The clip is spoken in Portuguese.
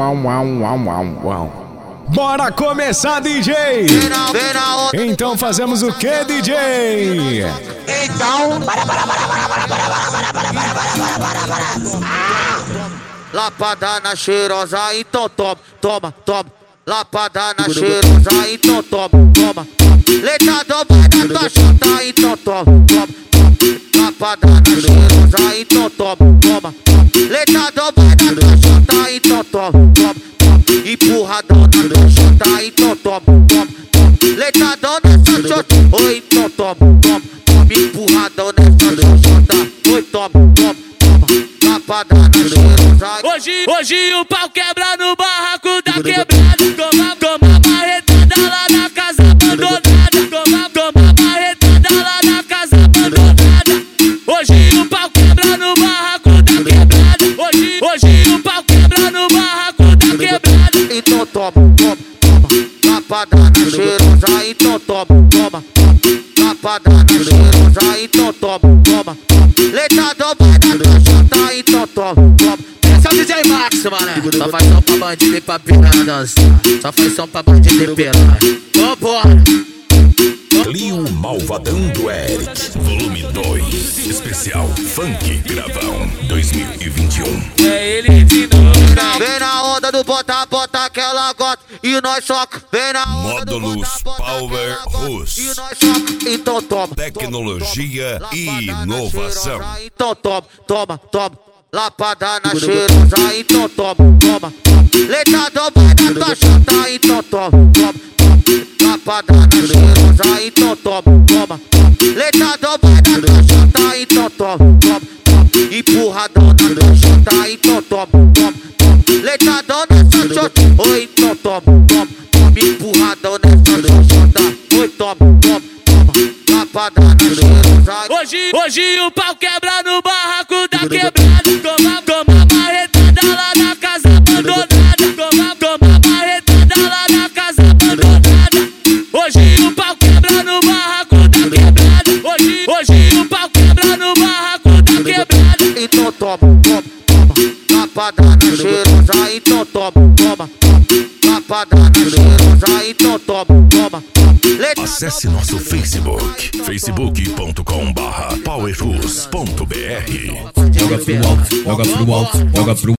Bora começar, DJ! Então fazemos o que, DJ? Então, Lapada na cheirosa, então toma. Lapada na cheirosa, então toma. Letra dobrada da tua chata, então toma. Lapada na cheirosa, então toma. Letra dobrada da tua chata, então toma. Empurradão na tua chata, então toma. Leitadão nessa chota, oi, então toma. Empurradão nessa chota, oi, toma. Lapada na cheirosa. Hoje o pau quebra no barraco da quebrada. Toma a barretada lá na casa abandonada. Toma a barretada lá na casa abandonada. Hoje o pau quebra no barraco da quebrada. Hoje o pau quebra no barraco da quebrada. Então toma. Lapada na cheirosa, então toma. Lapada na cheirosa, então toma. Leitadão vai dar tua chata, então toma. Esse é o DJ Max, mané. Só faz som pra bandido e pra piranha dançar. Só faz som pra bandido e piranha. Vambora. Clio Malvadão do Eric, volume 2, especial Funk Gravão 2021. É ele de novo. Vem na onda do bota aquela gota e nós soca. Vem na onda do Módulos Power Rus, e nós soca. Então toma. tecnologia e inovação. Então toma. Lapada na cheirosa, então toma. Leitadão vai dar tua chata, então toma. Lapada na cheirosa, então toma. Leitadão vai dar tua chata, então toma. Empurradão na tua chata, então toma. Leitadão nessa chota, oi, então toma. Empurradão nessa chota, oi, toma. Lapada na cheirosa. Hoje o pau quebra no barraco da quebrada. Toma a barretada lá na casa abandonada. Toma a barretada lá na casa abandonada. Hoje o pau quebra no barraco da quebrada. Hoje o pau quebra no barraco da quebrada. Então toma. Lapada na cheirosa, então toma. Lapada na cheirosa, então toma. Acesse nosso Facebook, facebook.com/powerrus.br. Joga pro alto, joga pro alto, joga pro